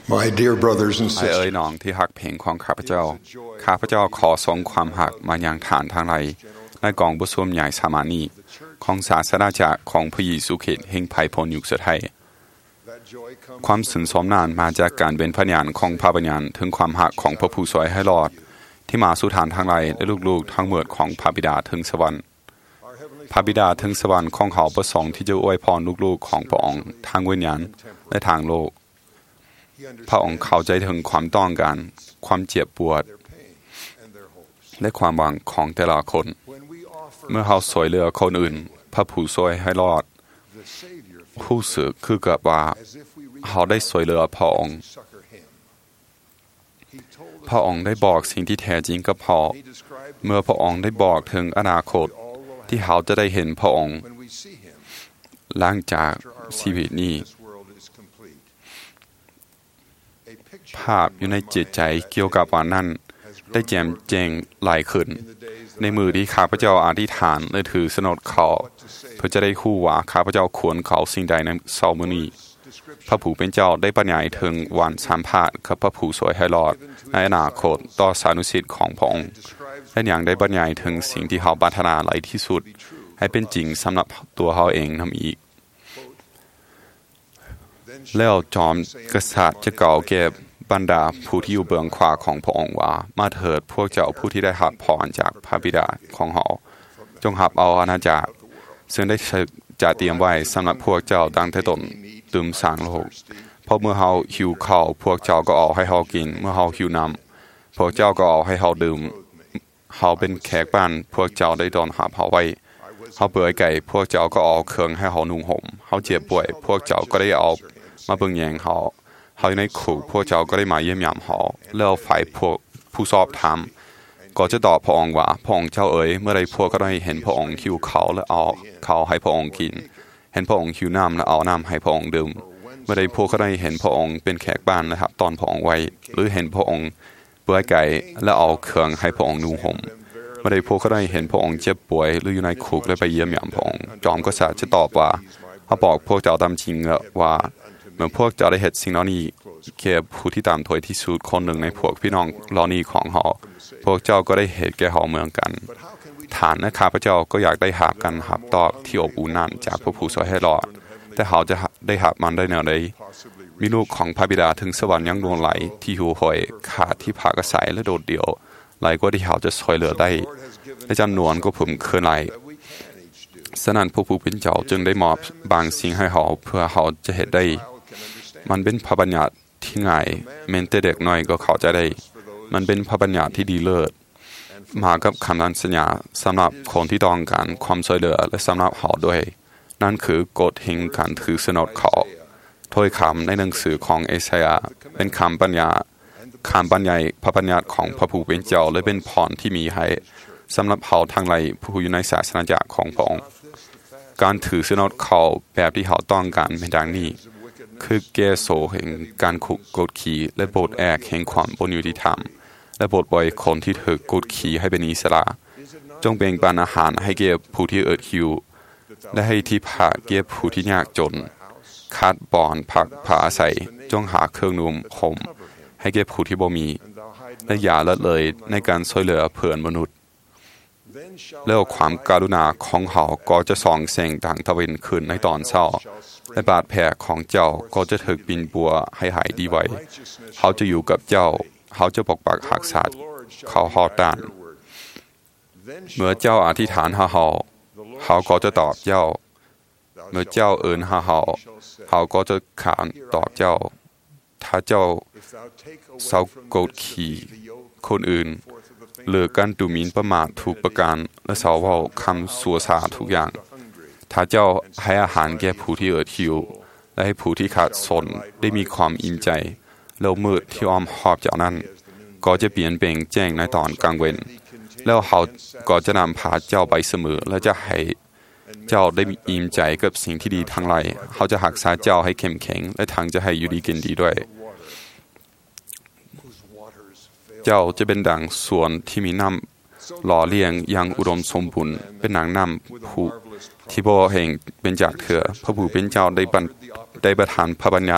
My dear brothers and ไอ้เอ๋ย sisters, น้องที่หักเพลงของข้าพเจ้าข้าพเจ้าขอส่งความหักมายังฐานทางไหลในกองบุษมใหญ่สามานีของศาสนาจักรของพระเยซูคริสต์แห่งภัยพ้นยุคสุดท้ายความสุนทรนานมาจากการเป็นพยานของพระบัญญัติถึงความหักของพระผู้ช่วยให้รอดที่มาสู่ฐานทางไหลและลูกๆทั้งหมดของพระบิดาถึงสวรรค์พระบิดาถึงสวรรค์ของเขาประสงค์ที่จะอวยพรลูกๆของพระองค์ทางวิญญาณและทางโลกพระองค์เข้าใจถึงความต้องการความเจ็บปวดและความหวังของแต่ละคนเมื่อเขาสวยเหลือคนอื่นพระผู้ช่วยให้รอดผู้สึกคือกับว่าเขาได้สวยเหลือพระองค์พระองค์ได้บอกสิ่งที่แท้จริงกับเขาเมื่อพระองค์ได้บอกถึงอนาคตที่เขาจะได้เห็นพระองค์หลังจากชีวิตนี้ภาพอยู่ในจิตใจเกี่ยวกับวันนั้นได้แจ่มแจ้งหลายขึ้นในมือที่ข้าพเจ้าอธิษฐานและถือสนดเขาเพื่อจะได้คู่ว่าข้าพเจ้าควรเขาสิ่งใดในเช้ามื้อนี้พระผู้เป็นเจ้าได้บรรยายถึงวันสัมภาษณ์กับพระผู้ช่วยให้รอดในอนาคตต่อสานุสิทธิ์ของพระองค์และยังได้บรรยายถึงสิ่งที่เขาปรารถนาหลายที่สุดให้เป็นจริงสำหรับตัวเขาเองนำอีกแล้วจอมกษัตริย์จะเก่าเก็บบรรดาผู้ที่อยู่เบื้องขวาของพระองค์ว่ามาเถิดพวกเจ้าผู้ที่ได้รับพรจากพระบิดาของเขาจงรับเอาอาณาจักรซึ่งได้จัดเตรียมไว้สำหรับพวกเจ้าตั้งแต่ต้นตื่มสร้างโลกเพราะเมื่อเขาหิวข้าวพวกเจ้าก็เอาให้เขากินเมื่อเขาหิวน้ำพวกเจ้าก็เอาให้เขาดื่มเขาเป็นแขกบ้านพวกเจ้าได้ต้อนรับเขาไว้เขาเบื่อไก่พวกเจ้าก็เอาเครื่องให้เขานุ่งห่มเขาเจ็บป่วยพวกเจ้าก็ได้เอามาเบิ่งแยงเขาอยู่ในคุกพวกเจ้าก็ได้มาเยี่ยมยามเขาแล้วฝ่ายพวกผู้สอบถามก็จะตอบพระองค์ว่าพระองค์เจ้าเอ๋ยเมื่อใดพวกก็ได้เห็นพระองค์หิวเขาและเอาเขาให้พระองค์กินเห็นพระองค์หิวน้ำและเอาน้ำให้พระองค์ดื่มเมื่อใดพวกก็ได้เห็นพระองค์เป็นแขกบ้านและรับต้อนพระองค์ไว้หรือเห็นพระองค์เบื่อไก่และเอาเครื่องให้พระองค์นุ่งห่มเมื่อใดพวกก็ได้เห็นพระองค์เจ็บป่วยหรืออยู่ในคุกและไปเยี่ยมยามพระองค์จอมกษัตริย์จะตอบว่าเขาบอกพวกเจ้าตามจริงว่าเมื่อพวกเจ้าได้เห็นสิ่งเหล่านี้แก่ผู้ที่ตามถอยที่สุดคนหนึ่งในพวกพี่น้องเหล่านี้ของเขาพวกเจ้าก็ได้เห็นแก่เขาเมืองกันฐานและข้าพเจ้าก็อยากได้หาบกันหับตอบที่อบอุ่นนั้นจากพระผู้ช่วยให้รอดแต่เขาจะได้หับมันได้แนวใดมีลูกของพระบิดาถึงสวรรค์ยังดวงไหลที่หิวโหยขาดที่พักอาศัยและโดดเดี่ยวไหลกว่าที่เขาจะช่วยเหลือได้และจำนวนก็เพิ่มขึ้นไหลฉะนั้นพระผู้เป็นเจ้าจึงได้มอบบางสิ่งให้เขาเพื่อเขาจะเห็นได้มันเป็นพระบัญญัติที่ง่ายแม้แต่เด็กน้อยก็เข้าใจได้มันเป็นพระบัญญัติที่ดีเลิศมากับคำสัญญาสำหรับคนที่ต้องการความช่วยเหลือและสำหรับเขาด้วยนั่นคือกฎแห่งการถือสนดเขาถ้อยคำในหนังสือของเอสายาเป็นคำบรรยายพระบัญญัติของพระผู้เป็นเจ้าและเป็นพรที่มีให้สำหรับเขาทั้งหลายผู้อยู่ในศาสนาจักรของพระองค์การถือสนดเขาแบบที่เขาต้องการเป็นดังนี้คือแก่โสแห่งการกดขี่และบทแอกแห่งความบ่ยุติธรรมและบทปล่อยคนที่ถูกกดขี่ให้เป็นอิสระจงแบ่งปันอาหารให้แก่ผู้ที่อดหิวและให้ที่พักแก่ผู้ที่ยากจนขาดบ่อนพักผ้าอาศัยจงหาเครื่องนุ่งห่มให้แก่ผู้ที่บ่มีและอย่าละเลยในการช่วยเหลือเพื่อนมนุษย์แล้วความกรุณาของเขาก็จะส่องแสงดังตะวันขึ้นในตอนเช้าและบาดแผลของเจ้าก็จะถูกบินบัวให้หายดีไว้เขาจะอยู่กับเจ้าเขาจะปกปักรักษาเขาหอต้านเมื่อเจ้าอธิษฐานหาเขาก็จะตอบเจ้าเมื่อเจ้าเอิ้นหาเขาก็จะขานตอบเจ้าถ้าเจ้าเศร้ากดขี่คนอื่นเลิกการดูหมิ่นประมาททุกประการและเศร้าเว้าคำสัวซาทุกอย่างถ้าเจ้าให้อาหารแก่ผู้ที่อดหิวและให้ผู้ที่ขาดสนได้มีความอิ่มใจแล้วมืดที่อ้อมหอบเจ้านั้นก็จะเปลี่ยนแปลงแจ้งในตอนกลางวันแล้วเขาก็จะนำพาเจ้าไปเสมอและจะให้เจ้าได้อิ่มใจกับสิ่งที่ดีทั้งหลายเขาจะรักษาเจ้าให้เข้มแข็งและทางจะให้อยู่ดีกินดีด้วยเจ้าจะเป็นดังสวนที่มีน้ำหล่อเลี้ยงอย่างอุดมสมบูรณ์เป็นนางน้ำผู้ที่บ่แห่งเป็นจากเถื่อพระผู้เป็นเจ้าได้ประทานพระบัญญัติ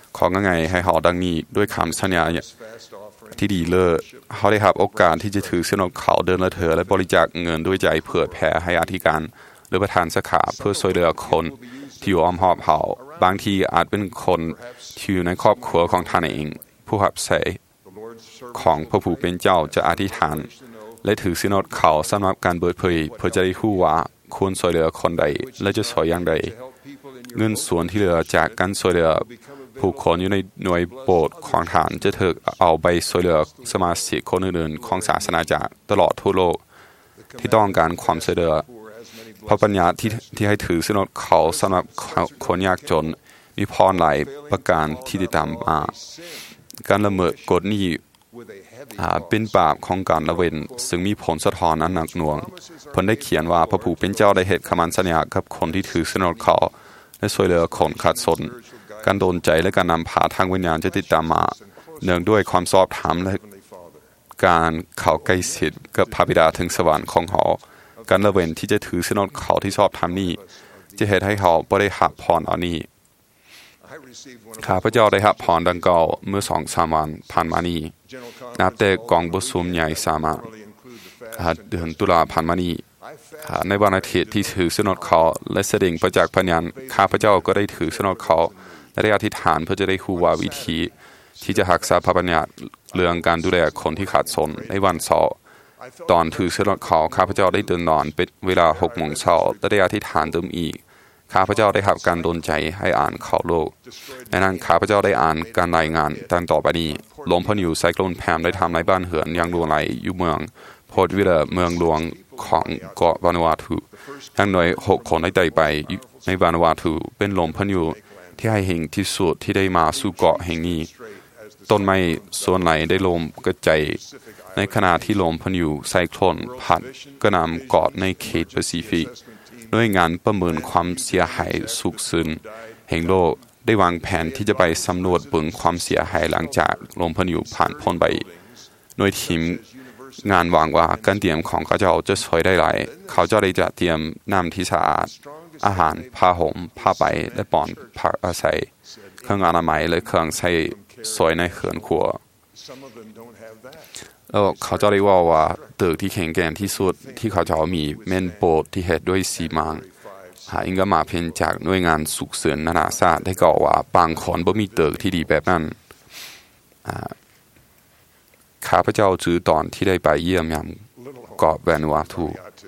ของง่ายให้เขาดังนี้ด้วยคำสัญญาที่ดีเลิศเขาได้รับโอกาสที่จะถือสนดเขาเดินละเถอและบริจาคเงินด้วยใจเผื่อแผ่ให้อธิการหรือประธานสาขาเพื่อช่วยเหลือคนที่อยู่อ้อมหอบเขาบางทีอาจเป็นคนที่อยู่ในครอบครัวของท่านเองผู้รับใช้ของพระผู้เป็นเจ้าจะอธิษฐานและถือสินอดเขาสำหรับการเปิดเผยเพื่อจะได้รู้ว่าควรช่วยเหลือคนใดและจะช่วยอย่างใดเงินส่วนที่เหลือจากการช่วยเหลือผู้คนอยู่ในหน่วยโบสถ์ของฐานจะถูกเอาไปช่วยเหลือสมาชิกคนอื่นๆของศาสนาจักรตลอดทั่วโลกที่ต้องการความช่วยเหลือพระปัญญาที่ให้ถือสินอดเขาสำหรับคนยากจนมีพรหลายประการที่ติดตามมาการละเมิดกฎนี้เป็นบาปของการละเว้นซึ่งมีผลสะท้อนอันหนักหน่วงเพิ่นได้เขียนว่าพระผู้เป็นเจ้าได้เหตุคำสัญญากับคนที่ถือสินอดเขาและช่วยเหลือคนขาดสนการโดนใจและการนำพาทางวิญญาณจะติดตามมาเนื่องด้วยความสอบถามและการเข้าใกล้ชิดกับพระบิดาถึงสวรรค์ของเขาการละเว้นที่จะถือสินอดเขาที่ชอบธรรมนี้จะเหตุให้เขาบ่ได้รับพรอันนี้ข้าพเจ้าได้รับพรดังกล่าวเมื่อ 2-3 วันผ่านมานี้นับแต่กองประชุมใหญ่สามัญเดือนตุลาผ่านมานี้ในวันอาทิตย์ที่ถือสินอดเขาและแสดงประจักษ์พยานข้าพเจ้าก็ได้ถือสินอดเขาและได้อธิษฐานเพื่อจะได้รู้ว่าวิธีที่จะรักษาพระบัญญัติเรื่องการดูแลคนที่ขาดสนในวันเสาร์ตอนถือสินอดเขาข้าพเจ้าได้ตื่นนอนเป็นเวลา 6 โมงเช้าและได้อธิษฐานเติมอีกข้าพเจ้าได้รับการดลใจให้อ่านข่าวโลกในนั้นข้าพเจ้าได้อ่านการรายงานดังต่อไปนี้ลมพายุไซโคลนแพมได้ทำในบ้านเหือนอย่างรุนแรงอยู่เมืองโพร์ตวิลเลอร์เมืองหลวงของเกาะวานูอาตูอย่างน้อย6 คนได้ตายไปในวานูอาตูเป็นลมพายุที่ให้แห่งที่สุดที่ได้มาสู่เกาะแห่งนี้ต้นไม้ส่วนไหนได้ลมกระจายในขณะที่ลมพายุไซโคลนพัดกระหน่ำเกาะในเขตแปซิฟิกหน่วยงานประเมินความเสียหายสุกซึนแห่งโลกได้วางแผนที่จะไปสำรวจเบิ่งความเสียหายหลังจากลมพายุผ่านพ้นไปหน่วยทีมงานวางว่าการเตรียมของเขาเจ้าจะช่วยได้หลายเขาเจ้าได้จะเตรียมน้ำที่สะอาดอาหารผ้าห่มผ้าใบและปอนพักอาศัยเครื่องอนามัยและเครื่องใช้สวยในเขื่อนครัวแล้วเขาเจ้าได้ว่าตึกที่แข็งแกร่งที่สุดที่เขาเจ้ามีแม่นโบสถ์ที่เฮ็ดด้วยซีมังอิงก็มาเพียงจากหน่วยงานสุขเสริญนานาชาติได้กล่าวว่าบางคนบ่มีตึกที่ดีแบบนั้นข้าพเจ้าจือตอนที่ได้ไปเยี่ยมยามเกาะวานูอาตู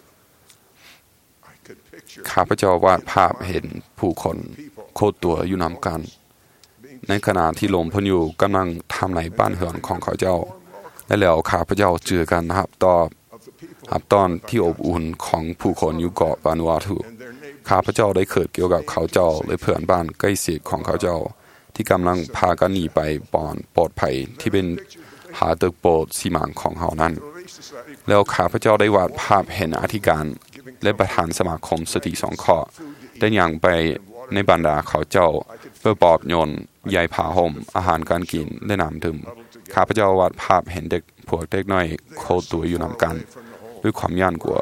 ข้าพเจ้าวาดภาพเห็นผู้คนโคตรตัวอยู่นำกันในขณะที่ลมพายุกำลังทำลายบ้านเรือนของเขาเจ้าและแล้วข้าพเจ้าเจอกันรับตอนที่อบอุ่นของผู้คนอยู่เกาะวานูอาตูข้าพเจ้าได้เกิดเกี่ยวกับเขาเจ้าและเพื่อนบ้านใกล้ชิดของเขาเจ้าที่กำลังพากันหนีไปปลอดภัยที่เป็นหาตึกโบสถ์ซีมังของเขานั้นแล้วข้าพเจ้าได้วาดภาพเห็นอธิการและประธานสมาคมสติสงเคราะห์ได้ย่างไปในบรรดาเขาเจ้าเพื่อปลอบโยนยายผ้าห่มอาหารการกินและน้ำดื่มข้าพเจ้าวาดภาพเห็นเด็กพวกเด็กน้อยโคตัวอยู่นำกันด้วยความย่านกลัว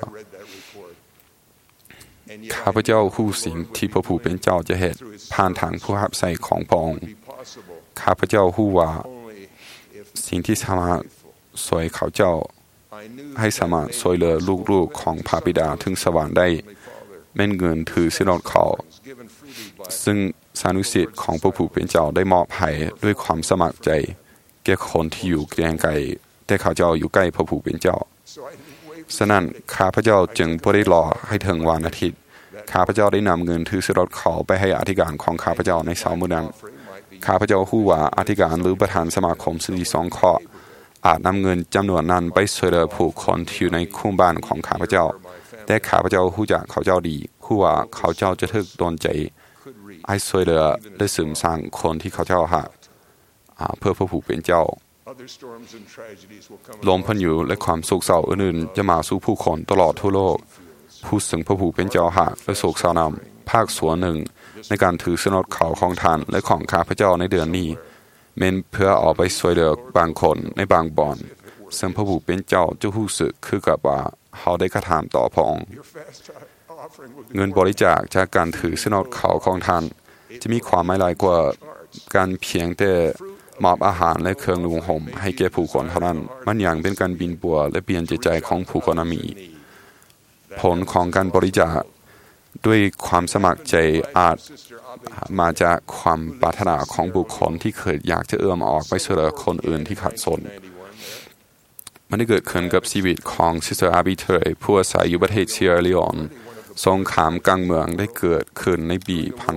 ข้าพเจ้าฮู้สิ่งที่พระผู้เป็นเจ้าจะเฮ็ดผ่านทางผู้รับใช้ของพระองค์ข้าพเจ้าฮู้ว่าสิ่งที่สามารถช่วยเขาเจ้าให้สามารถช่วยเหลือลูกๆของพระบิดาถึงสวรรค์ได้แม่นเงินถือสินอดเขาซึ่งสานุสิทธิ์ของพระผู้เป็นเจ้าได้มอบให้ด้วยความสมัครใจแก่คนที่อยู่ไกลแต่เขาเจ้าอยู่ใกล้พระผู้เป็นเจ้าฉะนั้นข้าพเจ้าจึงบ่ได้รอให้ถึงวันอาทิตย์ข้าพเจ้าได้นำเงินถือสินอดเขาไปให้อธิการของข้าพเจ้าในเช้ามื้อนั้นข้าพเจ้าฮู้ว่าอธิการหรือประธานสมาคมสติสงเคราะห์อาจนำเงินจำนวนนั้นไปช่วยเหลือผู้คนที่อยู่ในคุ้มบ้านของข้าพเจ้าแต่ข้าพเจ้าฮู้จักเขาเจ้าดีฮู้ว่าเขาเจ้าจะถูกโดนใจให้ช่วยเหลือและเสริมสร้างคนที่เขาเจ้ารักเพื่อพระผู้เป็นเจ้าลมพายุและความโศกเศร้าอื่นๆจะมาสู่ผู้คนตลอดทั่วโลกผู้ซึ่งพระผู้เป็นเจ้ารักและโศกเศร้านำภาคส่วนหนึ่งในการถือสินอดเขาของท่านและของข้าพเจ้าในเดือนนี้เม้นเพื่อออกไปช่วยเหลือบางคนในบางบ่อนซึ่งพระผู้เป็นเจ้าจะรู้สึกคือกับว่าเขาได้กระทำต่อพระองค์เงินบริจาคจากการถือสินอดเขาของท่านจะมีความหมายหลายกว่าการเพียงแต่มอบอาหารและเครื่องนุ่งห่มให้แก่ผู้คนเท่านั้นมันยังเป็นการบินบัวและเปลี่ยนจิตใจของผู้คนมีผลของการบริจาคด้วยความสมัครใจอาจมาจากความปรารถนาของบุคคลที่เคยอยากจะเอื้อมออกไปช่วยเหลือคนอื่นที่ขัดสนมันได้เกิดขึ้นกับชีวิตของซิสเตอร์อาบิเทยผู้อาศัยอยู่ประเทศเซียร์ลีออนสงครามกลางเมืองได้เกิดขึ้นในปี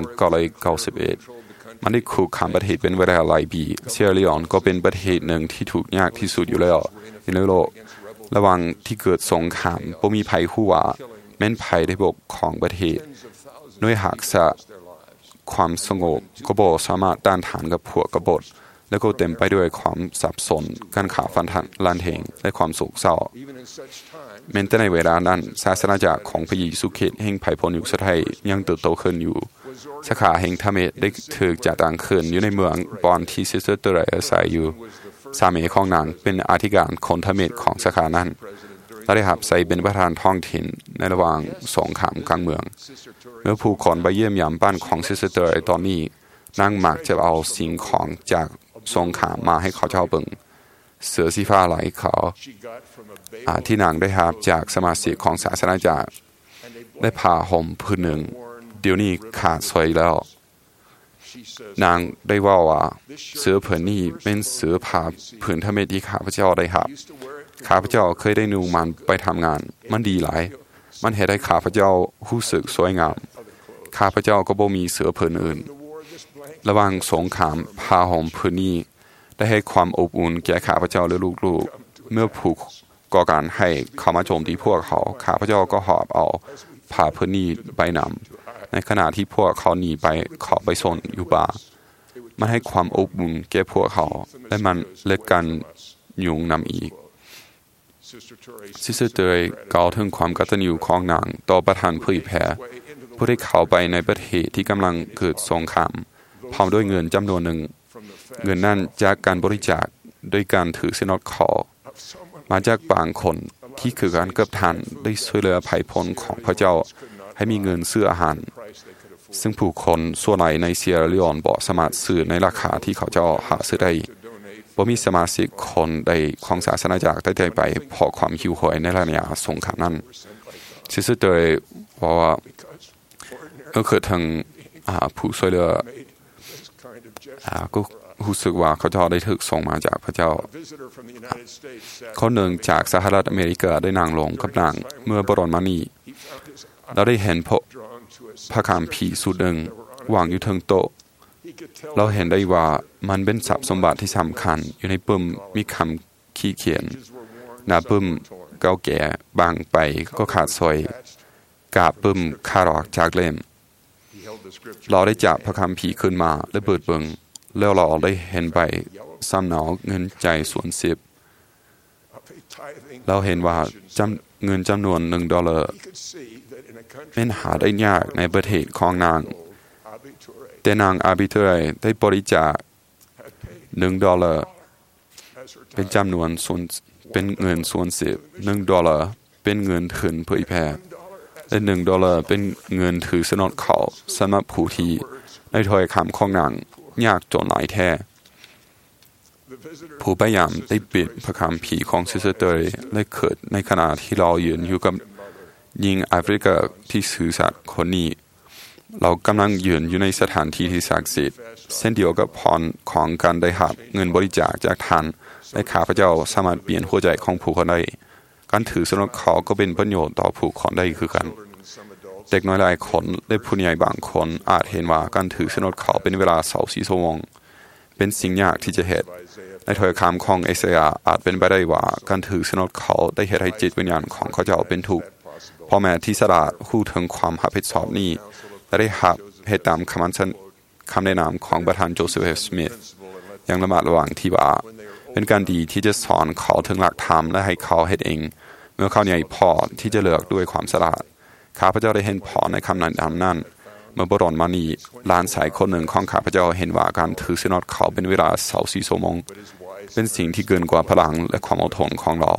1991มันได้คุกคามประเทศเป็นเวลาหลายปีเซียร์ลีออนก็เป็นประเทศหนึ่งที่ถูกยากที่สุดอยู่แล้วในโลกระหว่างที่เกิดสงครามบ่มีภัยฮู้ว่าแม้นภัยได้บกของประเทศด้วยหากษะความสงบก็บ่สามารถต้านทานกับพวกกบฏและก็เต็มไปด้วยความสับสนการขาฟันลานเทงและความโศกเศร้าแม้แต่ในเวลานั้นศาสนาจักรของพระเยซูคริสต์แห่งไผ่พลยุคสุดท้ายยังเติบโตขึ้นอยู่สาขาแห่งธรรมได้ถูกจัดตั้งขึ้นอยู่ในเมืองบอนที่ซิสเตอร์เตเรซาอยู่สามีของนางเป็นอธิการคนธรรมของสาขานั้นและได้หับใส่เป็นประธานท้องถิ่นในระหว่างสงครามกลางเมืองเมื่อผู้คนไปเยี่ยมยามบ้านของซิสเตอร์เตเรตอนนี้นางมักจะเอาสิ่งของจากสงครามมาให้เขาเจ้าเบิ่งเสือสีฟ้าไหลเขาที่นางได้รับจากสมาชิกของศาสนาจักรได้ผ้าห่มผืนหนึ่งเดี๋ยวนี้ขาดสวยแล้วนางได้ว่าเสือผืนนี้เป็นเสือผ้าผืนธรรมที่ข้าพเจ้าได้รับข้าพเจ้าเคยได้นุ่งมันไปทำงานมันดีหลายมันเฮ็ดให้ข้าพเจ้ารู้สึกสวยงามข้าพเจ้าก็บ่มีเสือผืนอื่นระหว่างสงครามผ้าห่มผืนนี้ได้ให้ความอบอุ่นแก่ข้าพเจ้าและลูกๆเมื่อผู้ก่อการให้เข้ามาโจมตีพวกเขาข้าพเจ้าก็หอบเอาผ้าผืนนี้ไปนำในขณะที่พวกเขาหนีไปขอไปซ่อนอยู่ป่ามันให้ความอบอุ่นแก่พวกเขาและมันเล็กกันยุงนำอีกซิสเตอร์เตยกล่าวถึงความกตัญญูของนางต่อประธานผู้แพ้ผู้ได้เข้าไปในประเทศที่กำลังเกิดสงครามพร้อมด้วยเงินจำนวนหนึ่งเงินนั้นจากการบริจาคโดยการถือสินอดขอมาจากบางคนที่คือการเกือบทันได้ช่วยเหลือภัยพลของพระเจ้าให้มีเงินซื้ออาหารซึ่งผู้คนส่วนใหญ่ในเซียร์ลีออนบ่สามารถซื้อในราคาที่เขาเจ้าหาซื้อได้บ่มีสมาชิกคนใดของศาสนาจักรได้ไปเพราะความหิวโหยในระยะสงครามนั้นซิสเตอร์ว่าคือทางผู้ช่วยเหลือก็รู้สึกว่าเขาเจ้าได้ถูกส่งมาจากพระเจ้าคนหนึ่งจากสหรัฐอเมริกาได้นั่งลงกับนางเมื่อบรอนมานีเราได้เห็นพระคัมภีร์สูตรหนึ่งวางอยู่เทิงโต๊ะเราเห็นได้ว่ามันเป็นทรัพย์สมบัติที่สำคัญอยู่ในปึ้มมีคำขีดเขียนหน้าปึ้มเก่าแก่บางไปก็ขาดซอยกาบปึ้มขาดออกจากเล่มเราได้จับพระคัมภีร์ขึ้นมาและเปิดเบิ่งแล้วเราได้เห็นใบสำเนาเงินใจส่วน10เราเห็นว่าเงินจำนวน$1เป็นหาได้ยากในประเทศของนางแต่นางอาบิเทยได้บริจาค$1เป็นจำนวนส่วนเป็นเงินส่วน10$1เป็นเงินทุนเผยแพร่และ$1เป็นเงินถือสนดเขาสำหรับผู้ที่ในถ้อยคำของนางยากจนหลายแท้ผู้พยายามได้ปิดพระคัมภีร์ของซิสเตอร์และเกิดในขณะที่เรายืนอยู่กับหญิงแอฟริกาที่ซื่อสัตย์คนนี้เรากำลังยืนอยู่ในสถานที่ที่ศักดิ์สิทธิ์เช่นเดียวกับพรของการได้รับเงินบริจาคจากท่านและข้าพเจ้าสามารถเปลี่ยนหัวใจของผู้คนได้การถือสนดเขาก็เป็นประโยชน์ต่อผู้คนได้คือกันเด็กน้อยหลายคนและผู้ใหญ่บางคนอาจเห็นว่าการถือสนดเขาเป็นเวลา24 ชั่วโมงเป็นสิ่งยากที่จะเฮ็ดในถ้อยคำของเอเซยาอาจเป็นไปได้ว่าการถือสนดเขาได้เฮ็ดให้จิตวิญญาณของเขาเจ้าเป็นทุกข์พ่อแม่ที่สละรู้ถึงความรับผิดชอบนี้และได้รับเฮ็ดตามคำแนะนำของประธานโจเซฟสมิธอย่างระมัดระวังที่ว่าเป็นการดีที่จะสอนเขาถึงหลักธรรมและให้เขาเฮ็ดเองเมื่อเขาใหญ่พอที่จะเลือกด้วยความสละข้าพเจ้าได้เห็นพอในคำแนะนำนั้นเมื่อบรอนมานีหลานชายคนหนึ่งของข้าพเจ้าเห็นว่าการถือศีลอดเขาเป็นเวลา24 ชั่วโมงเป็นสิ่งที่เกินกว่าพลังและความอดทนของเรา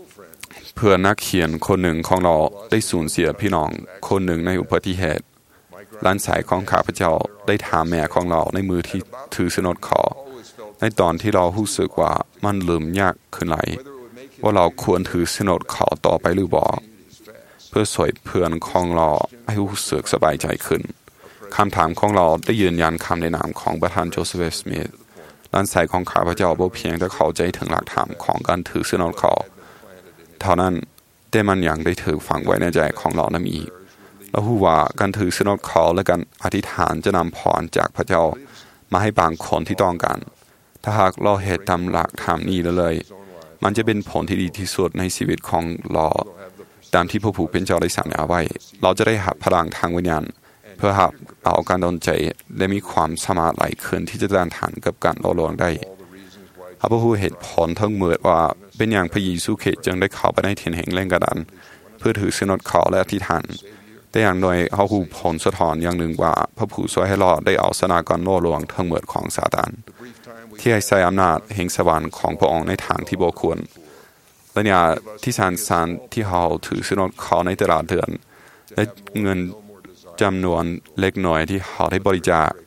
เพื่อนนักเขียนคนหนึ่งของเราได้สูญเสียพี่น้องคนหนึ่งในอุบัติเหตุหลานสายของข้าพเจ้าได้ถามแม่ของเราในมือที่ถือสนดขอในตอนที่เรารู้สึกว่ามันเริ่มยากขึ้นไหลว่าเราควรถือสนดขอต่อไปหรือบ่เพื่อสวยเพื่อนของเราให้รู้สึกสบายใจขึ้นคำถามของเราได้ยืนยันคำแนะนำของประธานโจเซฟสมิธหลานสายของข้าพเจ้าบ่เพียงแต่เข้าใจถึงหลักธรรมของการถือสนดขอเท่านั้นแต่มันยังได้ถูกฝังไว้ในใจของเรานั้นอีกเรารู้ว่าการถือสนดขอและการอธิษฐานจะนำพรจากพระเจ้ามาให้บางคนที่ต้องการถ้าหากเราเฮ็ดตามหลักธรรมนี้เลยมันจะเป็นผลที่ดีที่สุดในชีวิตของเราตามที่พระผู้เป็นเจ้าได้สัญญาไว้เราจะได้หับพลังทางวิญญาณเพื่อหับเอาการดลใจและมีความสามารถไหลขึ้นที่จะต้านทานกับการหลอกลวงได้พระผู้เหตุผลทั้งหมดว่าเป็นอย่างพระเยซูคริสต์จึงได้เข้าไปในถิ่นแห่งแรงกระดานเพื่อถือสนดขอและอธิษฐานแต่อย่างน้อยเขาหูผลสะท้อนอย่างหนึ่งว่าพระผู้ช่วยให้เราได้เอาชนะการล่อลวงทั้งหมดของซาตานที่ให้ใช้อำนาจแห่งสวรรค์ของพระองค์ในทางที่บ่ควรและเนี่ยที่สารที่เขาถือสนดขอในแต่ละเดือนและเงินจำนวนเล็กน้อยที่เขาได้บริจาค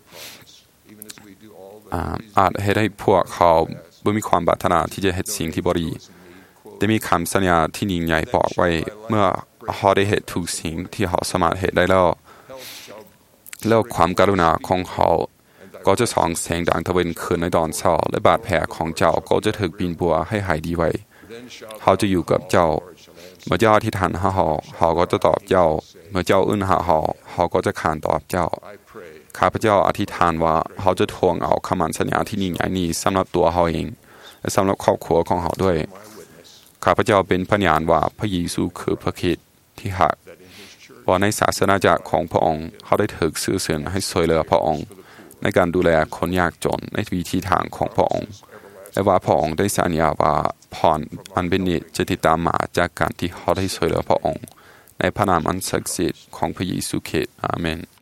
อาจให้พวกเขาบ่มีความปรารถนาที่จะเฮ็ดสิ่งที่บ่ดีแต่มีคำสัญญาที่ยิ่งใหญ่บอกไว้เมื่อเขาได้เฮ็ดทุกสิ่งที่เขาสามารถเฮ็ดได้แล้วความกรุณาของเขาก็จะส่องแสงดังตะวันขึ้นในตอนเช้าและบาดแผลของเจ้าก็จะถูกบินบัวให้หายดีไว้เขาจะอยู่กับเจ้าเมื่อเจ้าอธิษฐานหาเขาก็จะตอบเจ้าเมื่อเจ้าอึ้นหาเขาก็จะขานตอบเจ้าข้าพเจ้าอธิษฐานว่าเขาจะทวงเอาคำมั่นสัญญาที่ยิ่งใหญ่นี้สำหรับตัวเขาเองและสำหรับครอบครัวของเขาด้วยข้าพเจ้าเป็นพยานว่าพระเยซูคือพระคริสต์ที่หักว่าในศาสนาจักรของพระองค์เขาได้ถูกซื้อเสียให้ช่วยเหลือพระองค์ในการดูแลคนยากจนในวิธีทางของพระองค์และว่าพระองค์ได้สัญญาว่าพรอันเป็นนิจจะติดตามมาจากการที่เขาได้ช่วยเหลือพระองค์ในพระนามอันศักดิ์สิทธิ์ของพระเยซูคริสต์อาเมน